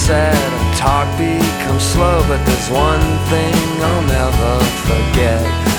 said, talk becomes slow, but there's one thing I'll never forget.